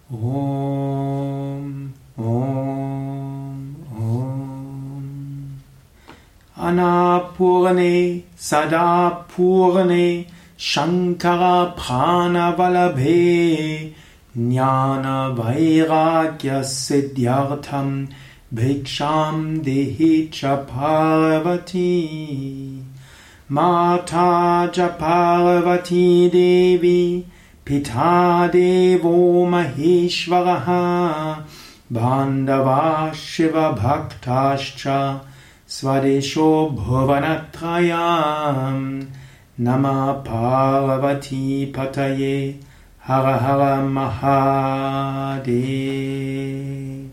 Om, Om, Om. Anapurane Sadapurane Shankara Pranavalabhe Jnana Vairagya Siddhyartham Bhiksham Dehi cha Parvati Mata ja Parvati Devi Pita Devo Maheshwaraha Bandava Shiva Bhaktascha Swadesho Bhuvanatrayam Nama Parvati Pataye Hara Hara Mahadev.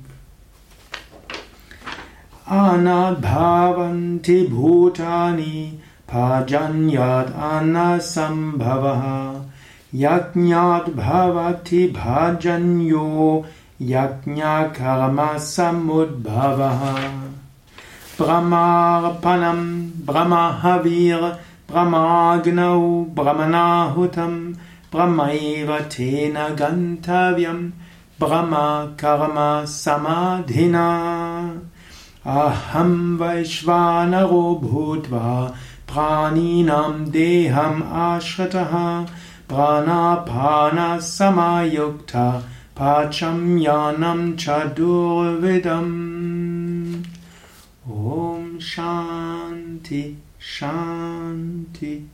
Anabhavanti Bhutani Pajanyat Anasambhavaha Yajñat Bhavati Bhajanyo Yajña Karma Samudbhavaha Brahmarpanam Brahmahavir Brahmagnau Brahmanahutam Brahmaiva Tena Gantavyam Brahma Karma Samadhina Aham Vaishvanaro Bhutva Praninam Deham Ashrataha Pranapana Samayukta Pacham Yanam Chadurvidam. Om Shanti Shanti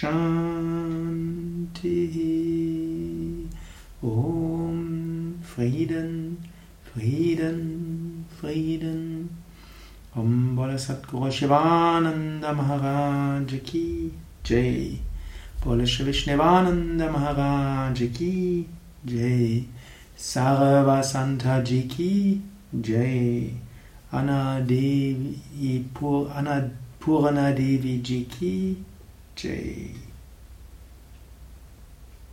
Shanti. Om Frieden Frieden Frieden. Om Bola Satguru Shivananda Maharaj Ki Jai. Bola Shri Vishnevananda Maharaj Ki Jai. Sarva Santa Ji Ki Jai. Purana Devi Ji Ki Jai.